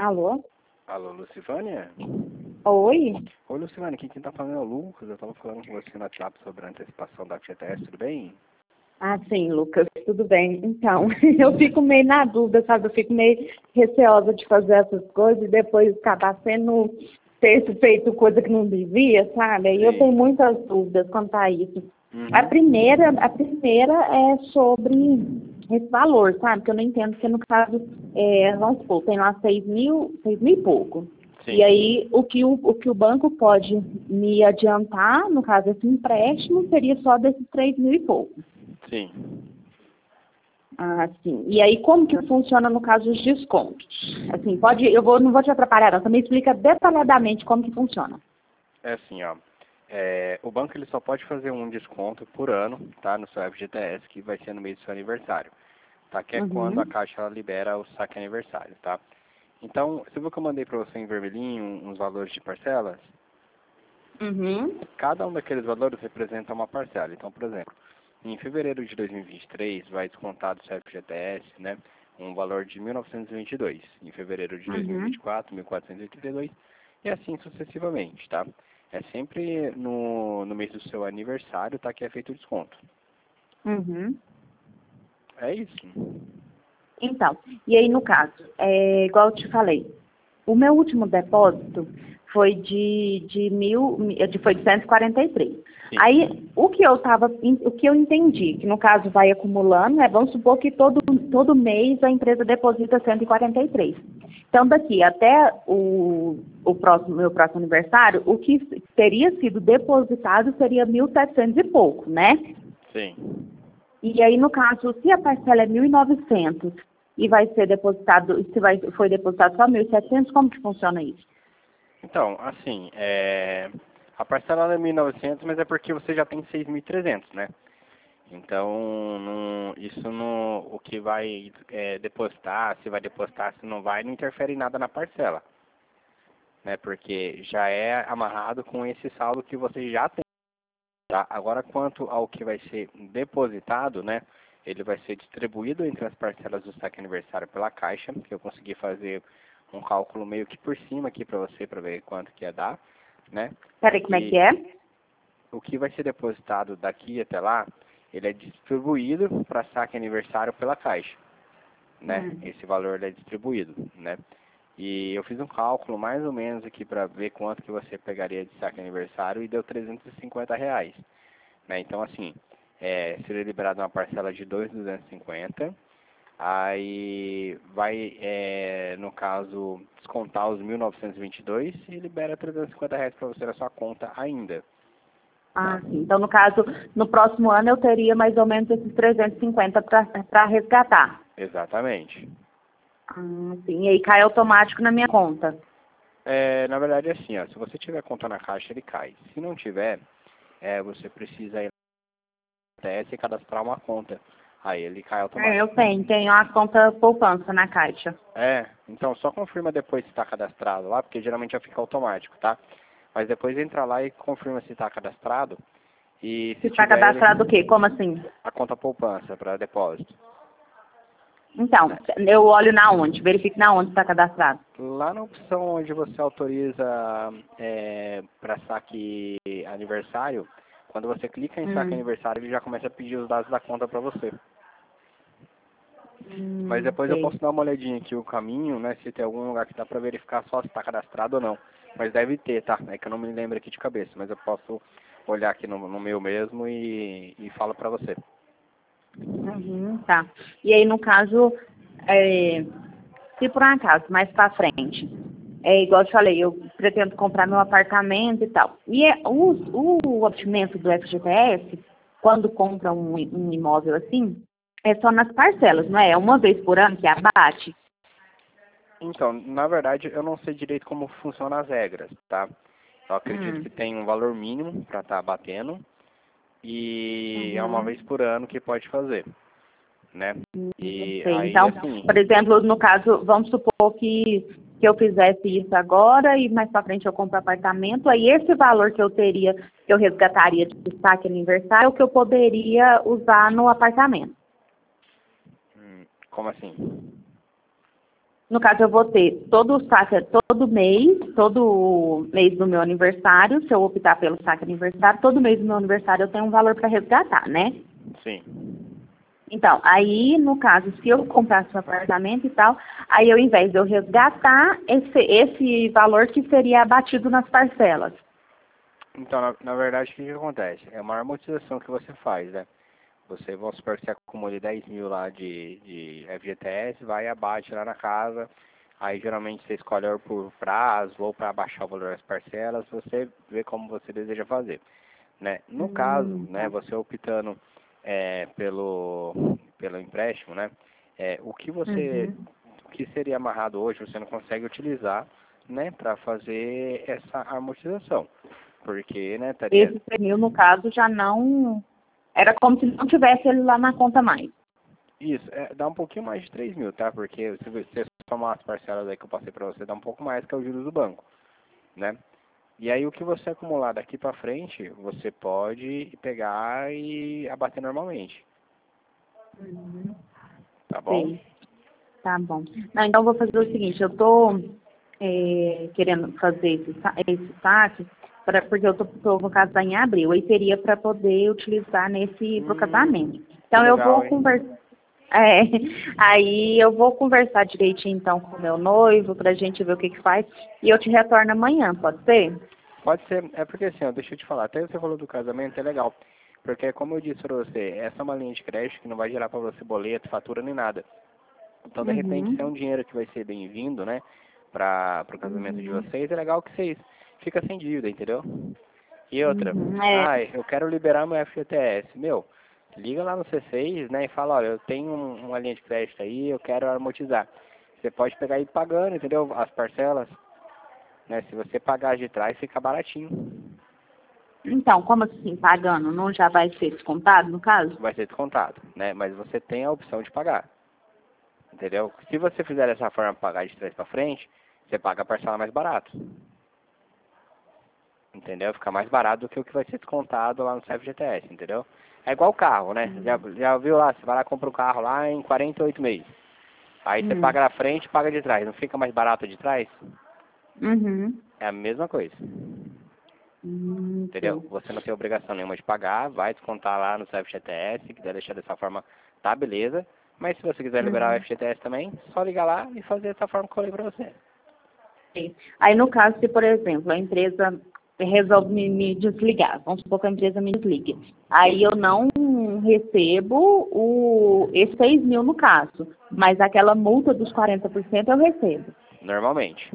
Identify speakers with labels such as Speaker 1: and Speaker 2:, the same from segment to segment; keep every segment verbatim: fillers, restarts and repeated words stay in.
Speaker 1: Alô?
Speaker 2: Alô, Lucivânia?
Speaker 1: Oi?
Speaker 2: Oi, Lucivânia, aqui quem tá falando é o Lucas. Eu tava falando com você no WhatsApp sobre a antecipação da F G T S, tudo bem?
Speaker 1: Ah, sim, Lucas, tudo bem. Então, eu fico meio na dúvida, sabe? Eu fico meio receosa de fazer essas coisas e depois acabar sendo ter feito coisa que não devia, sabe? E eu
Speaker 2: Sim.
Speaker 1: tenho muitas dúvidas quanto a isso.
Speaker 2: Uhum.
Speaker 1: A primeira, a primeira é sobre esse valor, sabe? Que eu não entendo, porque no caso, é, vamos supor, tem lá seis mil, seis mil e pouco.
Speaker 2: Sim.
Speaker 1: E aí, o que o, o que o banco pode me adiantar, no caso, esse empréstimo, seria só desses três mil e pouco.
Speaker 2: Sim.
Speaker 1: Ah, sim. E aí, como que funciona no caso os descontos? Assim, pode, eu vou, não vou te atrapalhar, não. Você me explica detalhadamente como que funciona.
Speaker 2: É assim, ó. É, o banco ele só pode fazer um desconto por ano, tá? No seu F G T S, que vai ser no mês do seu aniversário. Tá? Que é quando a
Speaker 1: Uhum.
Speaker 2: Caixa ela libera o saque aniversário, tá? Então, você viu que eu mandei para você em vermelhinho uns valores de parcelas?
Speaker 1: Uhum.
Speaker 2: Cada um daqueles valores representa uma parcela. Então, por exemplo, em fevereiro de dois mil e vinte e três vai descontar do seu F G T S, né, um valor de mil novecentos e vinte e dois. Em fevereiro de dois mil e vinte
Speaker 1: Uhum.
Speaker 2: e quatro, mil quatrocentos e oitenta e dois e assim sucessivamente, tá? É sempre no, no mês do seu aniversário, tá, que é feito o desconto.
Speaker 1: Uhum.
Speaker 2: É isso.
Speaker 1: Então, e aí no caso, é, igual eu te falei, o meu último depósito foi de, de mil, de, foi de cento e quarenta e três.
Speaker 2: Sim.
Speaker 1: Aí, o que eu tava, o que eu entendi, que no caso vai acumulando, né, vamos supor que todo, todo mês a empresa deposita cento e quarenta e três. Então, daqui até o, o próximo, meu próximo aniversário, o que teria sido depositado seria mil e setecentos e pouco, né?
Speaker 2: Sim.
Speaker 1: E aí, no caso, se a parcela é mil e novecentos e vai ser depositado, se vai, foi depositado só mil e setecentos, como que funciona isso?
Speaker 2: Então, assim, é, a parcela é mil e novecentos, mas é porque você já tem seis mil e trezentos, né? Então, não, isso não, o que vai é, depositar, se vai depositar, se não vai, não interfere em nada na parcela, né? Porque já é amarrado com esse saldo que você já tem, tá? Agora, quanto ao que vai ser depositado, né? Ele vai ser distribuído entre as parcelas do saque aniversário pela Caixa, que eu consegui fazer um cálculo meio que por cima aqui para você, para ver quanto que ia dar, né?
Speaker 1: Peraí, como é que
Speaker 2: E
Speaker 1: é?
Speaker 2: o que vai ser depositado daqui até lá, ele é distribuído para saque aniversário pela Caixa, né?
Speaker 1: Hum.
Speaker 2: Esse valor ele é distribuído, né? E eu fiz um cálculo mais ou menos aqui para ver quanto que você pegaria de saque aniversário e deu trezentos e cinquenta reais, né? Então, assim, é, seria liberado uma parcela de dois mil duzentos e cinquenta, aí vai, é, no caso, descontar os mil novecentos e vinte e dois e libera trezentos e cinquenta reais para você na sua conta ainda.
Speaker 1: Ah, sim. Então, no caso, no próximo ano eu teria mais ou menos esses trezentos e cinquenta para resgatar.
Speaker 2: Exatamente.
Speaker 1: Ah, sim. E aí cai automático na minha conta.
Speaker 2: É, na verdade, é assim, ó, se você tiver conta na Caixa, ele cai. Se não tiver, é, você precisa ir na T S e cadastrar uma conta. Aí ele cai
Speaker 1: É, eu
Speaker 2: automático.
Speaker 1: tenho. Tenho a conta poupança na Caixa.
Speaker 2: É, então só confirma depois se está cadastrado lá, porque geralmente já fica automático, tá? Mas depois entra lá e confirma se está cadastrado. E
Speaker 1: Se
Speaker 2: se
Speaker 1: está
Speaker 2: tiver ele,
Speaker 1: cadastrado o quê? Como assim?
Speaker 2: a conta poupança para depósito.
Speaker 1: Então,
Speaker 2: Né?
Speaker 1: eu olho na onde? Verifico na onde está cadastrado.
Speaker 2: Lá na opção onde você autoriza é, para saque aniversário, quando você clica em saque
Speaker 1: Hum.
Speaker 2: aniversário, ele já começa a pedir os dados da conta para você. Mas
Speaker 1: Hum,
Speaker 2: depois eu
Speaker 1: sei.
Speaker 2: posso dar uma olhadinha aqui o caminho, né, se tem algum lugar que dá para verificar só se está cadastrado ou não. Mas deve ter, tá? É que eu não me lembro aqui de cabeça, mas eu posso olhar aqui no, no meu mesmo e, e falo para você.
Speaker 1: Uhum, tá. E aí, no caso, é, se por um acaso, mais pra frente, é igual eu te falei, eu pretendo comprar meu apartamento e tal. E é, o, o obtimento do F G T S, quando compra um, um imóvel assim, é só nas parcelas, não é? É uma vez por ano que abate.
Speaker 2: Então, na verdade, eu não sei direito como funcionam as regras, tá? Eu acredito
Speaker 1: Hum.
Speaker 2: que tem um valor mínimo para estar batendo e é uma
Speaker 1: Uhum.
Speaker 2: vez por ano que pode fazer, né?
Speaker 1: Não
Speaker 2: E
Speaker 1: sei.
Speaker 2: aí,
Speaker 1: Então,
Speaker 2: assim,
Speaker 1: por exemplo, no caso, vamos supor que, que eu fizesse isso agora e mais para frente eu compro apartamento, aí esse valor que eu teria, que eu resgataria de destaque aniversário, é o que eu poderia usar no apartamento.
Speaker 2: hum, como assim?
Speaker 1: no caso, eu vou ter todo o saque, todo mês, todo mês do meu aniversário, se eu optar pelo saque aniversário, todo mês do meu aniversário eu tenho um valor para resgatar, né?
Speaker 2: Sim.
Speaker 1: Então, aí, no caso, se eu comprasse um apartamento e tal, aí ao invés de eu resgatar esse, esse valor que seria abatido nas parcelas.
Speaker 2: Então, na, na verdade, o que, que acontece? É uma amortização que você faz, né? Você, vamos supor que você acumule dez mil lá de, de F G T S, vai e abate lá na casa, aí geralmente você escolhe ou por prazo ou para abaixar o valor das parcelas, você vê como você deseja fazer, né? No caso,
Speaker 1: Hum,
Speaker 2: né,
Speaker 1: tá.
Speaker 2: você optando é, pelo, pelo empréstimo, né, é, o que você,
Speaker 1: Uhum.
Speaker 2: o que seria amarrado hoje, você não consegue utilizar, né, para fazer essa amortização, porque, né, estaria.
Speaker 1: Esse três mil, no caso, já não... Era como se não tivesse ele lá na conta mais.
Speaker 2: Isso, é, dá um pouquinho mais de três mil, tá? Porque se você somar as parcelas aí que eu passei para você, dá um pouco mais que é o juros do banco, né? E aí o que você acumular daqui para frente, você pode pegar e abater normalmente,
Speaker 1: Uhum.
Speaker 2: tá bom?
Speaker 1: Sei. Tá bom. Não, então eu vou fazer o seguinte, eu tô é, querendo fazer esse, sa- esse saque, pra, porque eu tô, tô vou casar em abril, aí seria para poder utilizar nesse pro casamento.
Speaker 2: Hum, que
Speaker 1: Então eu
Speaker 2: legal,
Speaker 1: vou
Speaker 2: hein?
Speaker 1: conversar. É, aí eu vou conversar direitinho então com o meu noivo pra gente ver o que que faz e eu te retorno amanhã, pode ser?
Speaker 2: Pode ser, é porque assim, ó, deixa eu te falar, até você falou do casamento, é legal. Porque como eu disse para você, essa é uma linha de crédito que não vai gerar para você boleto, fatura nem nada. Então, de repente, se é
Speaker 1: Uhum.
Speaker 2: um dinheiro que vai ser bem-vindo, né, para o casamento de
Speaker 1: Uhum.
Speaker 2: vocês, é legal que vocês ficam sem dívida, entendeu? E outra,
Speaker 1: Uhum. É.
Speaker 2: ai, eu quero liberar meu F G T S. Meu, liga lá no C seis, né, e fala, olha, eu tenho um- uma linha de crédito aí, eu quero amortizar. Você pode pegar e ir pagando, entendeu? As parcelas, né, se você pagar de trás, fica baratinho.
Speaker 1: Então, como assim, pagando? Não já vai ser descontado, no caso?
Speaker 2: Vai ser descontado, né, mas você tem a opção de pagar, entendeu? Se você fizer dessa forma, pagar de trás para frente, você paga a parcela mais barato. Entendeu? Fica mais barato do que o que vai ser descontado lá no F G T S, entendeu? É igual o carro, né? Já, já viu lá, você vai lá e compra um carro lá em quarenta e oito meses. Aí você
Speaker 1: Hum.
Speaker 2: paga na frente e paga de trás. Não fica mais barato de trás?
Speaker 1: Uhum.
Speaker 2: É a mesma coisa,
Speaker 1: Hum,
Speaker 2: entendeu?
Speaker 1: sei.
Speaker 2: Você não tem obrigação nenhuma de pagar, vai descontar lá no F G T S, se quiser deixar dessa forma, tá beleza. Mas se você quiser liberar o
Speaker 1: Uhum.
Speaker 2: F G T S também, só ligar lá e fazer dessa forma que eu falei pra você.
Speaker 1: Sei. Aí, no caso, se, por exemplo, a empresa resolve me, me desligar, vamos supor que a empresa me desligue, aí
Speaker 2: Sim,
Speaker 1: eu não recebo o, esses seis mil no caso, mas aquela multa dos quarenta por cento eu recebo.
Speaker 2: normalmente.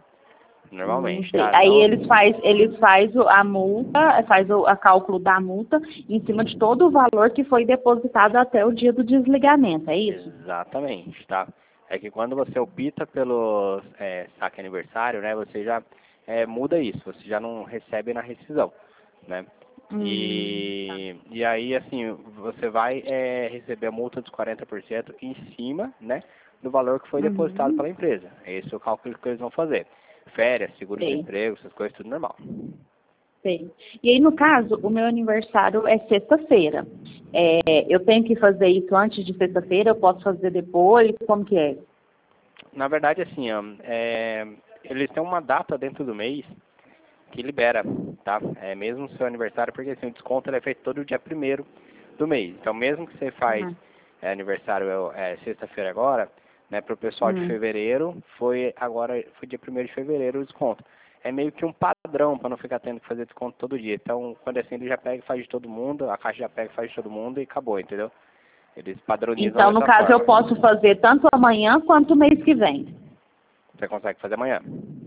Speaker 1: Hum,
Speaker 2: Normalmente,
Speaker 1: sei.
Speaker 2: tá?
Speaker 1: Aí
Speaker 2: Não.
Speaker 1: eles faz, eles faz o- a multa, faz o a cálculo da multa em cima de todo o valor que foi depositado até o dia do desligamento, é isso?
Speaker 2: Exatamente, tá? É que quando você opta pelo é, saque aniversário, né, você já é, muda isso, você já não recebe na rescisão, né?
Speaker 1: Hum, tá.
Speaker 2: E, e aí, assim, você vai é, receber a multa dos quarenta por cento em cima, né, do valor que foi depositado
Speaker 1: Uhum,
Speaker 2: pela empresa. Esse é o cálculo que eles vão fazer. Férias,
Speaker 1: sei.
Speaker 2: seguro-desemprego, essas coisas, tudo normal.
Speaker 1: Sei. E aí, no caso, o meu aniversário é sexta-feira. É, eu tenho que fazer isso antes de sexta-feira? Eu posso fazer depois? Como que é?
Speaker 2: Na verdade, assim, ó, é, eles têm uma data dentro do mês que libera, tá? É mesmo o seu aniversário, porque assim, o desconto ele é feito todo dia primeiro do mês. Então, mesmo que você faz
Speaker 1: Uhum.
Speaker 2: é, aniversário é, sexta-feira agora, né, para o pessoal de
Speaker 1: Hum.
Speaker 2: fevereiro, foi agora, foi dia primeiro de fevereiro o desconto. É meio que um padrão para não ficar tendo que fazer desconto todo dia. Então, quando é assim, ele já pega e faz de todo mundo, a caixa já pega e faz de todo mundo e acabou, entendeu? Eles padronizam
Speaker 1: Então, no
Speaker 2: dessa
Speaker 1: caso, eu
Speaker 2: forma.
Speaker 1: posso fazer tanto amanhã quanto o mês que vem.
Speaker 2: Você consegue fazer amanhã,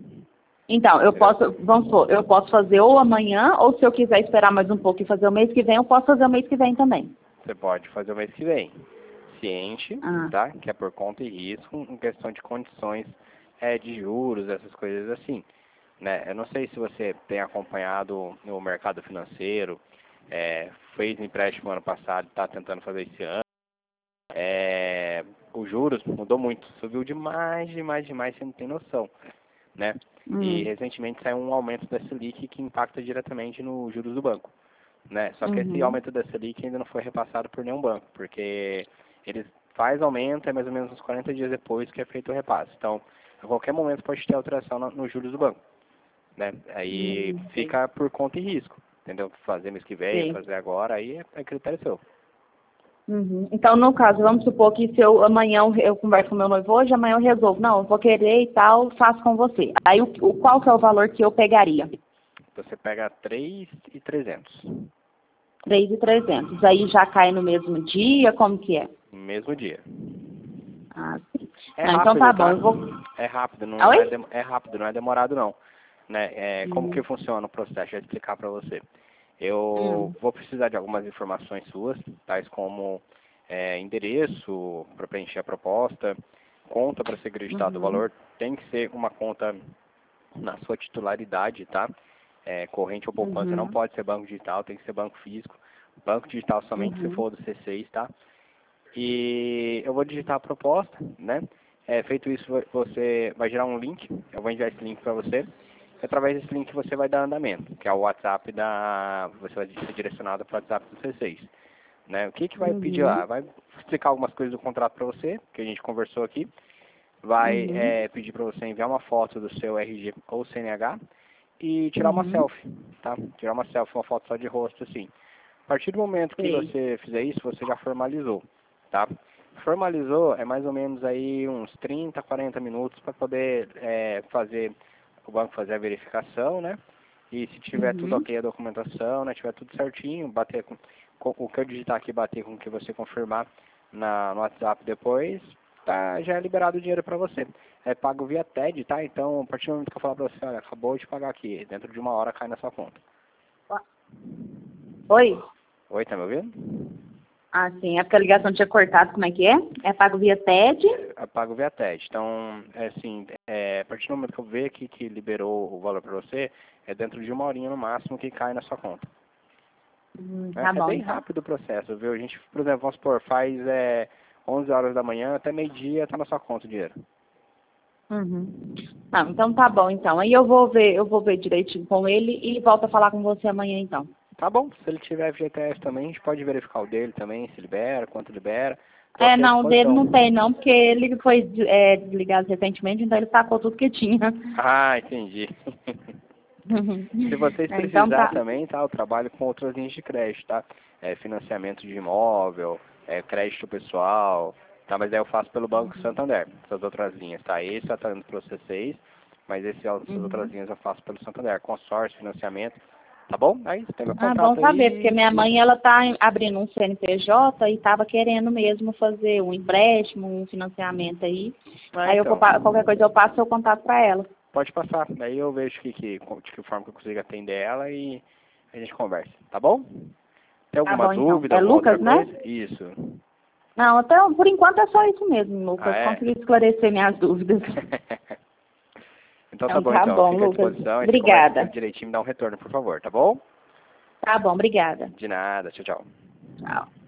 Speaker 1: Então, eu
Speaker 2: entendeu?
Speaker 1: posso, vamos supor, eu posso fazer ou amanhã, ou se eu quiser esperar mais um pouco e fazer o mês que vem, eu posso fazer o mês que vem também.
Speaker 2: Você pode fazer o mês que vem. Ciente,
Speaker 1: Ah,
Speaker 2: tá? Que é por conta e risco, em questão de condições é, de juros, essas coisas assim. Né? Eu não sei se você tem acompanhado o mercado financeiro, é, fez empréstimo ano passado, está tentando fazer esse ano. É, os juros mudou muito, subiu demais, demais, demais, você não tem noção. Né? E
Speaker 1: hum,
Speaker 2: recentemente saiu um aumento da Selic que impacta diretamente nos juros do banco. Né? Só que esse
Speaker 1: uhum,
Speaker 2: aumento da Selic ainda não foi repassado por nenhum banco, porque eles faz aumento, é mais ou menos uns quarenta dias depois que é feito o repasse. Então, a qualquer momento pode ter alteração no, nos juros do banco, né? Aí
Speaker 1: Hum,
Speaker 2: fica por conta e risco, entendeu? Fazer mês que vem,
Speaker 1: sim.
Speaker 2: fazer agora, aí é, é critério seu.
Speaker 1: Uhum. Então, no caso, vamos supor que se eu amanhã eu eu converso com meu noivo hoje, amanhã eu resolvo, não, eu vou querer e tal, faço com você. Aí, o, o- qual que é o valor que eu pegaria?
Speaker 2: Você pega três mil e trezentos
Speaker 1: Três mil e trezentos. Aí já cai no mesmo dia, como que é?
Speaker 2: no mesmo dia.
Speaker 1: Ah, sim.
Speaker 2: É
Speaker 1: Não, então tá
Speaker 2: rápido,
Speaker 1: bom,
Speaker 2: tá?
Speaker 1: eu vou...
Speaker 2: É rápido, não,
Speaker 1: Ah,
Speaker 2: não é,
Speaker 1: oi?
Speaker 2: dem- é rápido, não é demorado não. Né? É, como que
Speaker 1: Hum.
Speaker 2: funciona o processo? Deixa eu explicar para você. Eu
Speaker 1: Hum.
Speaker 2: vou precisar de algumas informações suas, tais como é, endereço para preencher a proposta, conta para ser acreditado o
Speaker 1: Uhum.
Speaker 2: valor, tem que ser uma conta na sua titularidade, tá? É, corrente ou poupança não
Speaker 1: Uhum.
Speaker 2: pode ser banco digital, tem que ser banco físico. Banco digital somente se
Speaker 1: Uhum.
Speaker 2: for do C seis, tá? E eu vou digitar a proposta, né? É, feito isso, você vai gerar um link, eu vou enviar esse link para você. Através desse link você vai dar andamento, que é o WhatsApp da... você vai ser direcionado para o WhatsApp do C seis. Né? O que, que vai pedir
Speaker 1: Uhum.
Speaker 2: lá? Vai explicar algumas coisas do contrato para você, que a gente conversou aqui. Vai
Speaker 1: Uhum.
Speaker 2: é, pedir para você enviar uma foto do seu R G ou C N H e tirar uma
Speaker 1: Uhum.
Speaker 2: selfie, tá? Tirar uma selfie, uma foto só de rosto, assim. A partir do momento que
Speaker 1: Sei.
Speaker 2: você fizer isso, você já formalizou, tá? Formalizou é mais ou menos aí uns trinta, quarenta minutos para poder é, fazer, o banco fazer a verificação, né? E se tiver tudo
Speaker 1: Uhum.
Speaker 2: ok a documentação, né? Tiver tudo certinho, bater com, com o que eu digitar aqui, bater com o que você confirmar na, no WhatsApp depois, tá, já é liberado o dinheiro para você. É pago via T E D, tá? Então, a partir do momento que eu falar para você, olha, acabou de pagar aqui, dentro de uma hora cai na sua conta.
Speaker 1: Oi?
Speaker 2: Oi, tá me ouvindo?
Speaker 1: Ah, sim. É porque a ligação tinha cortado, como é que é? É pago via T E D?
Speaker 2: Eu pago via T E D. Então, é assim, é, a partir do momento que eu ver aqui que liberou o valor para você, é dentro de uma horinha no máximo que cai na sua conta.
Speaker 1: Hum, tá
Speaker 2: É, é
Speaker 1: bom,
Speaker 2: bem
Speaker 1: então.
Speaker 2: rápido o processo, viu? A gente, por exemplo, vamos supor, faz é, onze horas da manhã, até meio-dia tá na sua conta o dinheiro.
Speaker 1: Uhum. Não, então tá bom, então. Aí eu vou ver, eu vou ver direitinho com ele e volto a falar com você amanhã, então.
Speaker 2: Tá bom, se ele tiver F G T S também, a gente pode verificar o dele também, se libera, quanto libera. Tô
Speaker 1: É,
Speaker 2: aqui à
Speaker 1: não, o dele
Speaker 2: disposição.
Speaker 1: não tem não, porque ele foi é, desligado recentemente, então ele sacou tudo que tinha.
Speaker 2: Ah, entendi. Se vocês
Speaker 1: É, então
Speaker 2: precisar
Speaker 1: tá.
Speaker 2: também, tá? Eu trabalho com outras linhas de crédito, tá? É, financiamento de imóvel, é, crédito pessoal, tá? Mas aí eu faço pelo Banco Santander, essas outras linhas, tá? Esse tá indo pro C seis, mas esse, essas outras
Speaker 1: Uhum.
Speaker 2: linhas eu faço pelo Santander, consórcio, financiamento, tá bom? Aí você tem meu
Speaker 1: Ah, bom
Speaker 2: contato
Speaker 1: saber, porque
Speaker 2: aí
Speaker 1: minha
Speaker 2: e...
Speaker 1: mãe, ela tá em- abrindo um C N P J e estava querendo mesmo fazer um empréstimo, um financiamento aí.
Speaker 2: Ah,
Speaker 1: Aí eu vou,
Speaker 2: então,
Speaker 1: pa- qualquer coisa eu passo seu contato para ela.
Speaker 2: pode passar, daí eu vejo que, que, de que forma que eu consigo atender ela e a gente conversa, tá bom? Tem
Speaker 1: Tá
Speaker 2: alguma
Speaker 1: bom, então.
Speaker 2: dúvida,
Speaker 1: É
Speaker 2: alguma outra
Speaker 1: Lucas, né?
Speaker 2: coisa? Isso.
Speaker 1: Não, até, por enquanto é só isso mesmo,
Speaker 2: Ah,
Speaker 1: Lucas.
Speaker 2: é?
Speaker 1: Consegui esclarecer minhas dúvidas.
Speaker 2: Então tá
Speaker 1: Então
Speaker 2: bom,
Speaker 1: tá
Speaker 2: então.
Speaker 1: bom,
Speaker 2: Fica à
Speaker 1: Lucas.
Speaker 2: disposição. Aí você conversa com ele
Speaker 1: Obrigada.
Speaker 2: direitinho e me dá um retorno, por favor, tá bom?
Speaker 1: Tá bom, obrigada.
Speaker 2: De nada. Tchau, tchau.
Speaker 1: Tchau.